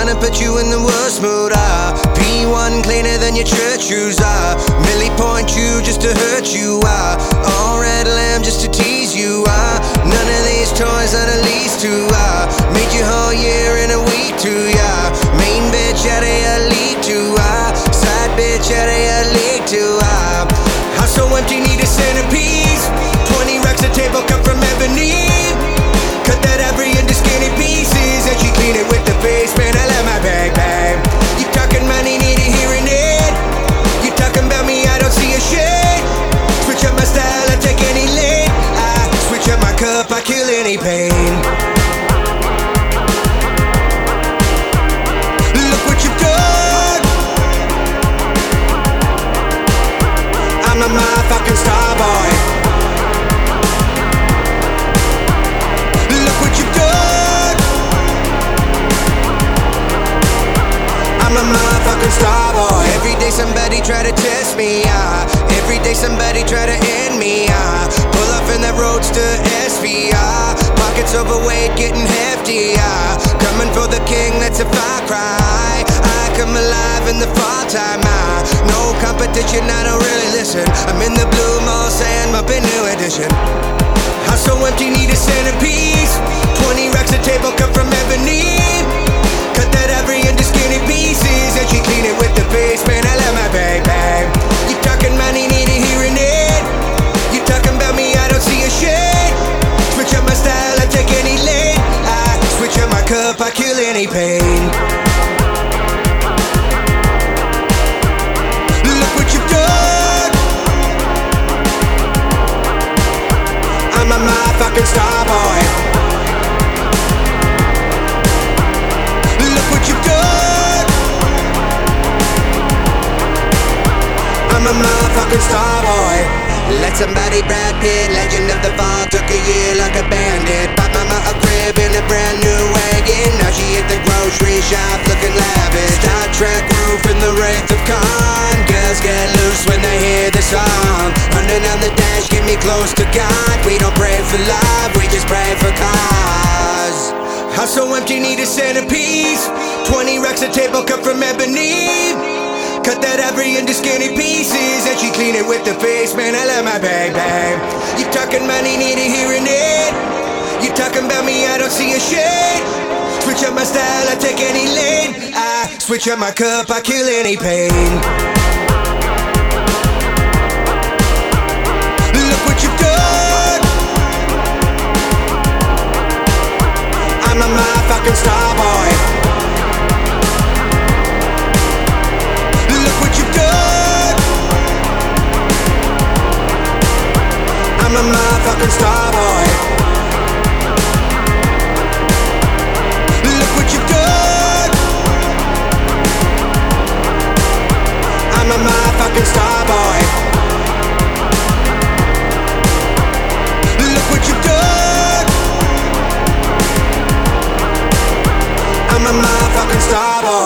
tryna put you in the worst mood. P1 cleaner than your church shoes. Millie point you just to hurt you. All red lamb just to tease you. None of these toys are the least to. Made you whole year in a week too. Main bitch out of your league too. Side bitch out of your league too. House so empty, need a centerpiece. 20 racks of table cut from ebony. Cut that every into skinny pieces, and she clean it with the face. Man, I love my bag, babe. You talking money, need a hearing aid. You talking about me, I don't see a shade. Switch up my style, I take any lane. I switch up my cup, I kill any pain. Look what you've done. I'm a motherfucking star boy. Look what you've done. I'm a motherfucking star boy. Every day somebody try to test me. Every day somebody try to end me. Pull up in that Roadster SV. Pockets overweight, getting hefty. Coming for the king, that's a far cry. I come alive in the fall time. No competition, I don't really listen. I'm in the blue mall saying I'm a new edition. House so empty, need a centerpiece. 20 racks of table cut from ebony. Cut that every into skinny pieces, and she clean it with the face. Man, I love my bag, babe. You talking money, need a hearing aid. You talking about me, I don't see a shade. Switch up my style, I take any lane. I switch up my cup, I kill any pain. Look what you've done. I'm a motherfucking star boy. Look what you've done. I'm a motherfucking star boy. Let somebody Brad Pitt, legend of the fall. Took a year like a bandit. Bought mama a crib in a brand new wagon. Now she hit the grocery shop looking lavish. Star Trek roof in the Wraith of Khan. Girls get loose when they hear the song. Running on the dash, get me close to God. We don't pray for love, we just pray for cause. House so empty, need a centerpiece. 20 racks of table cut from ebony. Cut that every into skinny pieces, and she clean it with the face. Man, I love my bag, babe. You talking money, need a hearing aid. You talking about me, I don't see a shade. Switch up my style, I take any lane. I switch up my cup, I kill any pain. Look what you've done. I'm a motherfucking star boy. Look what you've done. I'm a motherfucking star boy. Look what you've done. I'm a motherfucking star boy. Look what you've done. I'm a motherfucking star boy.